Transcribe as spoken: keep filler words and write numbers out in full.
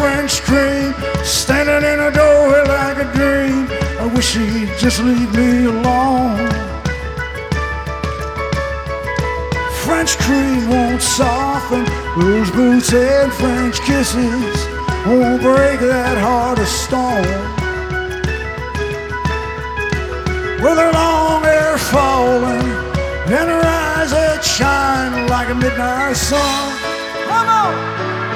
French cream, standing in a doorway like a dream. I wish he'd just leave me alone. French cream won't soften those boots and French kisses, won't break that heart of stone. With her long hair falling and her eyes that shine like a midnight sun. Come on!